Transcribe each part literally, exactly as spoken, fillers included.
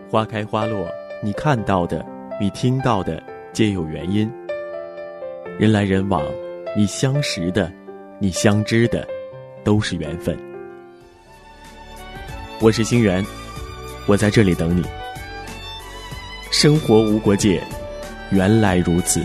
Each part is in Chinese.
花开花落，你看到的，你听到的，皆有原因。人来人往，你相识的，你相知的，都是缘分。我是星源，我在这里等你。生活无国界，原来如此。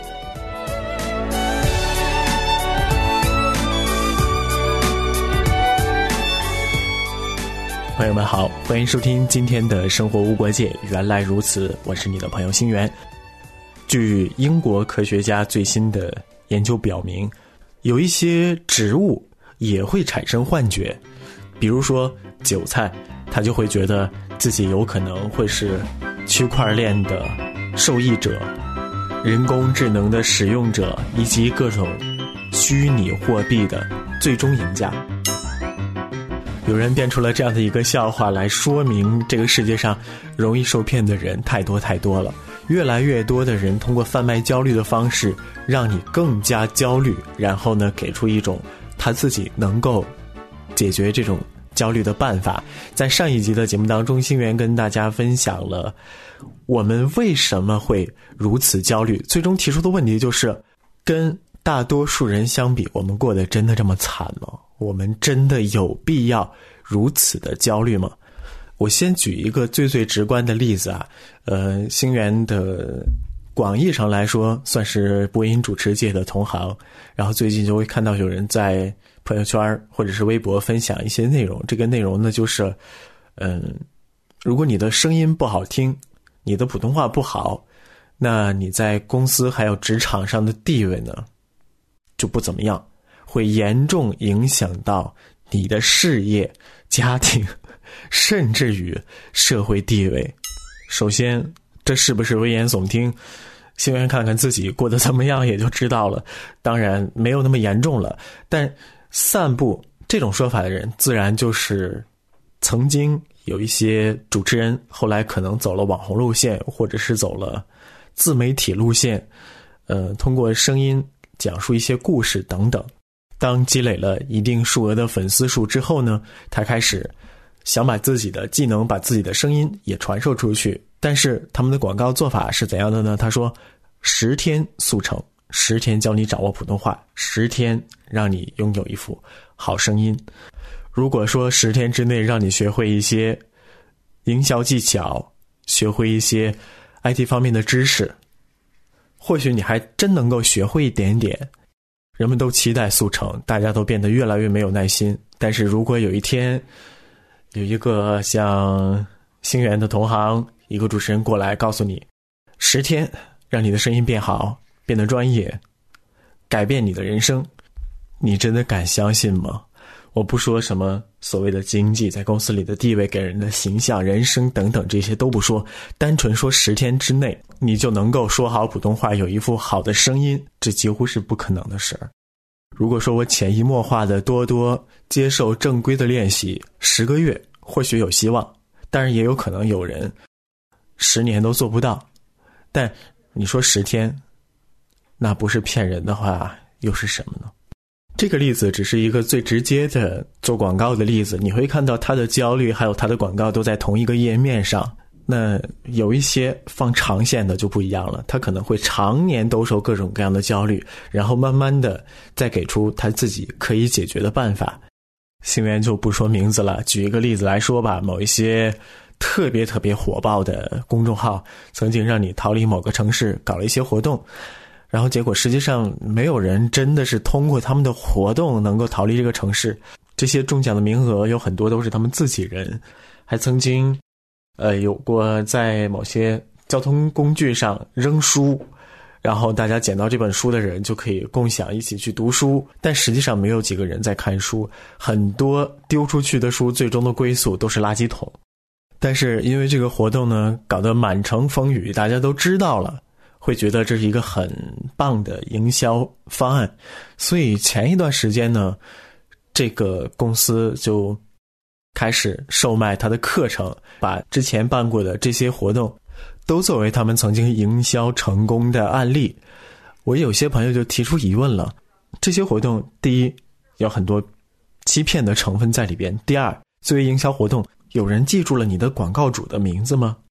朋友们好，欢迎收听今天的生活无国界，原来如此，我是你的朋友星源。据英国科学家最新的研究表明，有一些植物也会产生幻觉，比如说韭菜，它就会觉得自己有可能会是区块链的受益者、人工智能的使用者以及各种虚拟货币的最终赢家。有人编出了这样的一个笑话来说明这个世界上容易受骗的人太多太多了，越来越多的人通过贩卖焦虑的方式让你更加焦虑，然后呢给出一种他自己能够解决这种焦虑的办法。在上一集的节目当中，星源跟大家分享了我们为什么会如此焦虑，最终提出的问题就是跟大多数人相比，我们过得真的这么惨吗？我们真的有必要如此的焦虑吗？我先举一个最最直观的例子啊，呃，星源的广义上来说算是播音主持界的同行，然后最近就会看到有人在朋友圈或者是微博分享一些内容，这个内容呢就是，嗯，如果你的声音不好听，你的普通话不好，那你在公司还有职场上的地位呢就不怎么样，会严重影响到你的事业、家庭，甚至于社会地位。首先，这是不是危言耸听？星源看看自己过得怎么样也就知道了。当然没有那么严重了，但散布这种说法的人，自然就是曾经有一些主持人，后来可能走了网红路线，或者是走了自媒体路线，呃，通过声音讲述一些故事等等。当积累了一定数额的粉丝数之后呢，他开始想把自己的技能、把自己的声音也传授出去。但是他们的广告做法是怎样的呢？他说十天速成，十天教你掌握普通话，十天让你拥有一副好声音。如果说十天之内让你学会一些营销技巧，学会一些 I T 方面的知识，或许你还真能够学会一点点。人们都期待速成，大家都变得越来越没有耐心。但是如果有一天有一个像星源的同行，一个主持人过来告诉你十天让你的声音变好，变得专业，改变你的人生，你真的敢相信吗？我不说什么所谓的经济，在公司里的地位，给人的形象、人生等等，这些都不说，单纯说十天之内你就能够说好普通话，有一副好的声音，这几乎是不可能的事儿。如果说我潜移默化的多多接受正规的练习，十个月或许有希望，但是也有可能有人十年都做不到。但你说十天，那不是骗人的话又是什么呢？这个例子只是一个最直接的做广告的例子，你会看到他的焦虑还有他的广告都在同一个页面上。那有一些放长线的就不一样了，他可能会常年兜售各种各样的焦虑，然后慢慢的再给出他自己可以解决的办法。星源就不说名字了，举一个例子来说吧，某一些特别特别火爆的公众号曾经让你逃离某个城市，搞了一些活动，然后结果实际上没有人真的是通过他们的活动能够逃离这个城市。这些中奖的名额有很多都是他们自己人，还曾经呃有过在某些交通工具上扔书，然后大家捡到这本书的人就可以共享一起去读书，但实际上没有几个人在看书，很多丢出去的书最终的归宿都是垃圾桶。但是因为这个活动呢搞得满城风雨，大家都知道了，会觉得这是一个很棒的营销方案，所以前一段时间呢，这个公司就开始售卖他的课程，把之前办过的这些活动都作为他们曾经营销成功的案例。我有些朋友就提出疑问了，这些活动第一有很多欺骗的成分在里边，第二作为营销活动，有人记住了你的广告主的名字吗？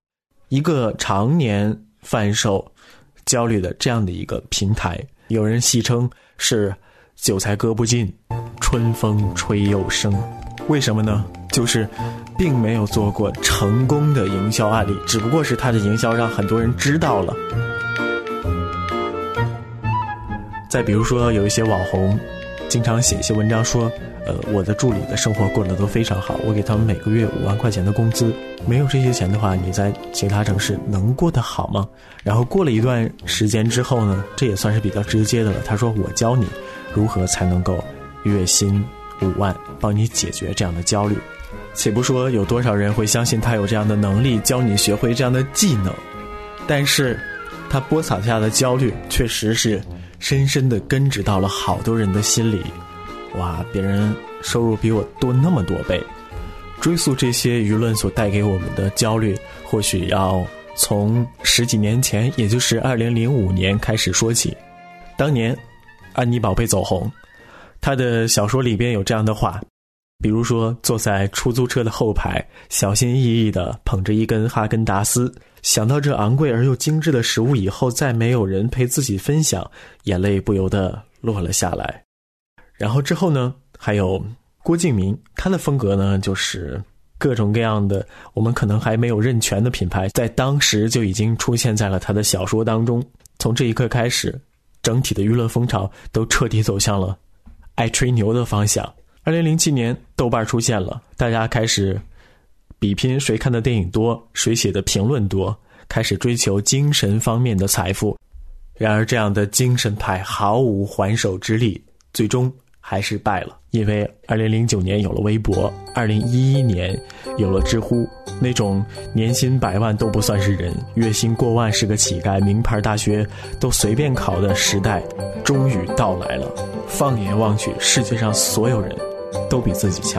一个常年贩售焦虑的这样的一个平台，有人戏称是韭菜割不尽，春风吹又生。为什么呢？就是并没有做过成功的营销案例，只不过是他的营销让很多人知道了。再比如说有一些网红经常写一些文章说，呃，我的助理的生活过得都非常好，我给他们每个月五万块钱的工资，没有这些钱的话，你在其他城市能过得好吗？然后过了一段时间之后呢，这也算是比较直接的了。他说我教你如何才能够月薪五万，帮你解决这样的焦虑。且不说有多少人会相信他有这样的能力，教你学会这样的技能，但是他播撒下的焦虑确实是深深地根植到了好多人的心里。哇，别人收入比我多那么多倍。追溯这些舆论所带给我们的焦虑，或许要从十几年前，也就是二零零五年开始说起。当年安妮宝贝走红，她的小说里边有这样的话，比如说坐在出租车的后排，小心翼翼地捧着一根哈根达斯，想到这昂贵而又精致的食物以后再没有人陪自己分享，眼泪不由得落了下来。然后之后呢，还有郭敬明，他的风格呢就是各种各样的我们可能还没有认全的品牌，在当时就已经出现在了他的小说当中。从这一刻开始，整体的舆论风潮都彻底走向了爱吹牛的方向。二零零七年豆瓣出现了，大家开始比拼谁看的电影多，谁写的评论多，开始追求精神方面的财富。然而这样的精神派毫无还手之力，最终还是败了。因为二零零九年有了微博，二零一一年有了知乎，那种年薪百万都不算是人，月薪过万是个乞丐，名牌大学都随便考的时代终于到来了。放眼望去，世界上所有人都比自己强。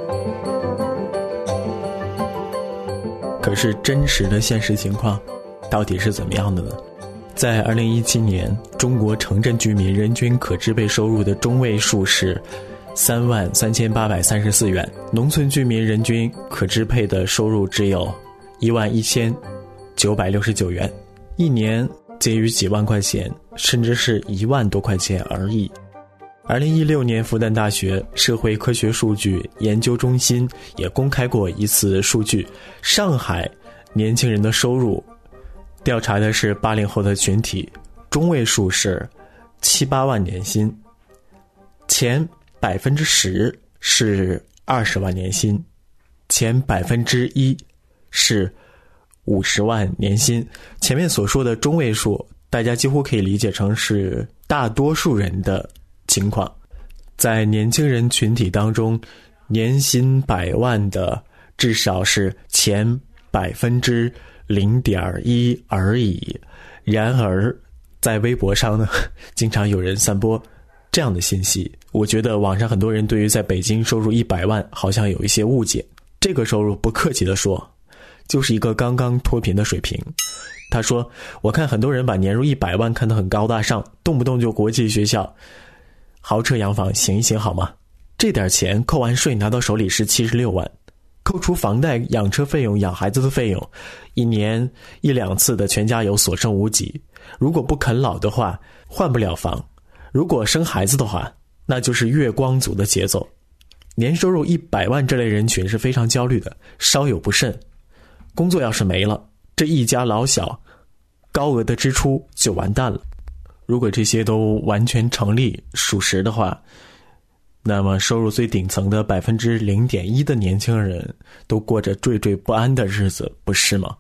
可是真实的现实情况到底是怎么样的呢？在二零一七年，中国城镇居民人均可支配收入的中位数是三万三千八百三十四元，农村居民人均可支配的收入只有一万一千九百六十九元，一年介于几万块钱，甚至是一万多块钱而已。二零一六年，复旦大学社会科学数据研究中心也公开过一次数据，上海年轻人的收入调查的是八零后的群体，中位数是七八万年薪，前百分之十是二十万年薪，前百分之一是五十万年薪。前面所说的中位数，大家几乎可以理解成是大多数人的情况。在年轻人群体当中，年薪百万的至少是前百分之零点一而已。然而在微博上呢，经常有人散播这样的信息。我觉得网上很多人对于在北京收入一百万好像有一些误解。这个收入不客气地说，就是一个刚刚脱贫的水平。他说，我看很多人把年入一百万看得很高大上，动不动就国际学校豪车洋房，行一行好吗？这点钱扣完税拿到手里是七十六万，扣除房贷、养车费用、养孩子的费用，一年一两次的全家游所剩无几。如果不啃老的话，换不了房；如果生孩子的话，那就是月光族的节奏。年收入一百万这类人群是非常焦虑的，稍有不慎，工作要是没了，这一家老小高额的支出就完蛋了。如果这些都完全成立属实的话，那么收入最顶层的百分之零点一的年轻人都过着惴惴不安的日子，不是吗？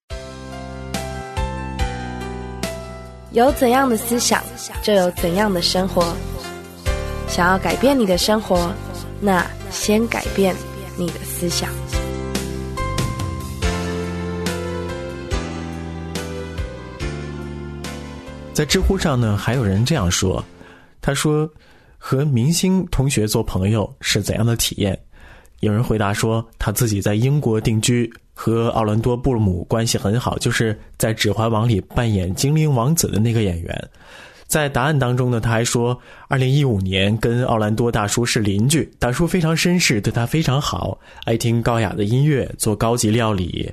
有怎样的思想，就有怎样的生活。想要改变你的生活，那先改变你的思想。 在知乎上呢，还有人这样说，他说和明星同学做朋友是怎样的体验？有人回答说，他自己在英国定居，和奥兰多·布鲁姆关系很好，就是在《指环王》里扮演精灵王子的那个演员。在答案当中呢，他还说二零一五年跟奥兰多大叔是邻居，大叔非常绅士，对他非常好，爱听高雅的音乐，做高级料理，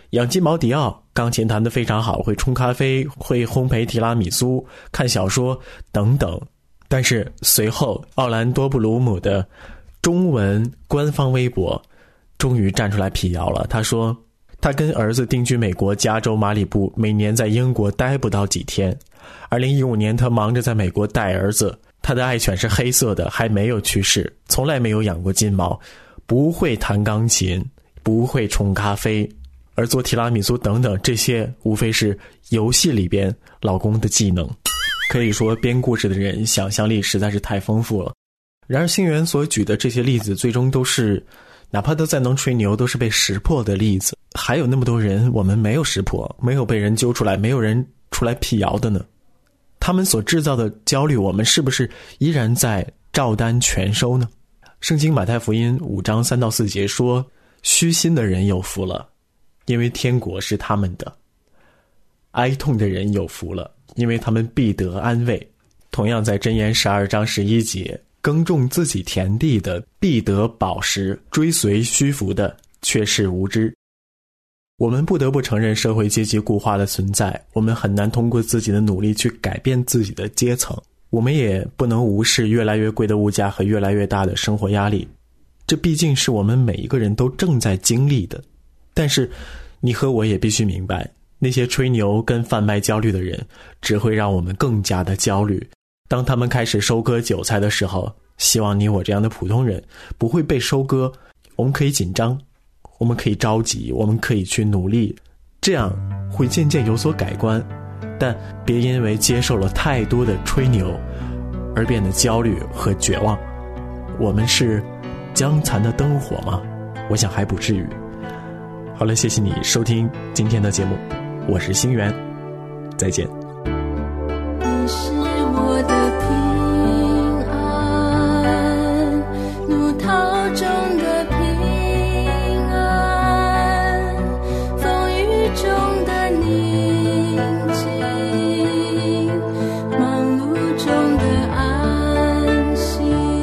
养鸡毛迪奥钢琴弹得非常好，会冲咖啡，会烘焙提拉米苏，看小说等等。但是随后奥兰多布鲁姆的中文官方微博终于站出来辟谣了。他说他跟儿子定居美国加州马里布，每年在英国待不到几天。二零一五年他忙着在美国带儿子，他的爱犬是黑色的，还没有去世，从来没有养过金毛，不会弹钢琴，不会冲咖啡，而做提拉米苏等等，这些无非是游戏里边老公的技能。可以说编故事的人想象力实在是太丰富了。然而星源所举的这些例子最终都是哪怕都再能吹牛，都是被识破的例子。还有那么多人我们没有识破，没有被人揪出来，没有人出来辟谣的呢。他们所制造的焦虑，我们是不是依然在照单全收呢？圣经马太福音五章三到四节说，虚心的人有福了，因为天国是他们的；哀痛的人有福了，因为他们必得安慰。同样在箴言十二章十一节，耕种自己田地的必得饱食，追随虚浮的却是无知。我们不得不承认社会阶级固化的存在，我们很难通过自己的努力去改变自己的阶层，我们也不能无视越来越贵的物价和越来越大的生活压力，这毕竟是我们每一个人都正在经历的。但是你和我也必须明白，那些吹牛跟贩卖焦虑的人只会让我们更加的焦虑。当他们开始收割韭菜的时候，希望你我这样的普通人不会被收割。我们可以紧张，我们可以着急，我们可以去努力，这样会渐渐有所改观。但别因为接受了太多的吹牛而变得焦虑和绝望。我们是将残的灯火吗？我想还不至于。好了，谢谢你收听今天的节目，我是星源，再见。 你是我的平安，怒涛中的平安，风雨中的宁静，忙碌中的安息。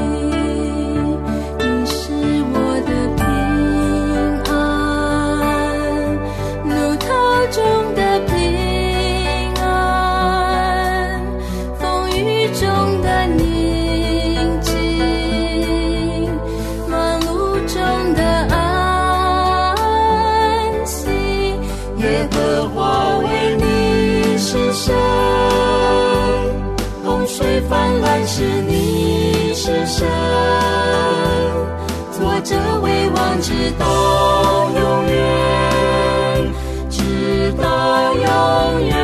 你是我的平安，怒涛中的平安，风雨中的宁静，忙碌中的安息。耶和华为你是神，洪水泛滥时你是神，作者为王直到永远，直到永远。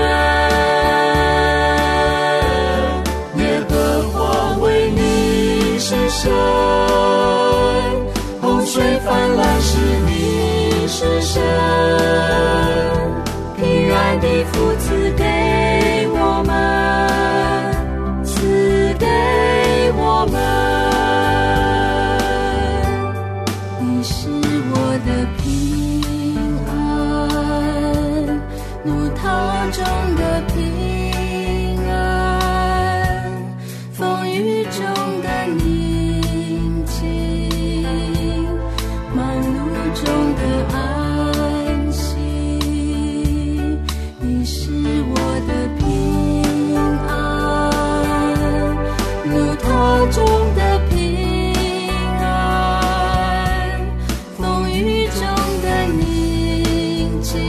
耶和华为你是神，洪水泛滥时你是神，平安的福赐给我们，赐给我们。你是我的平安，怒涛中的平安，风雨中的宁静，忙碌中的安息。你是我的平安，怒涛中的平安，风雨中的宁静，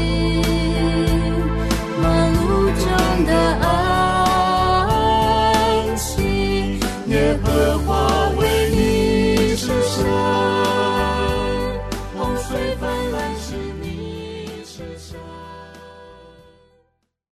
忙碌中的安息。耶和华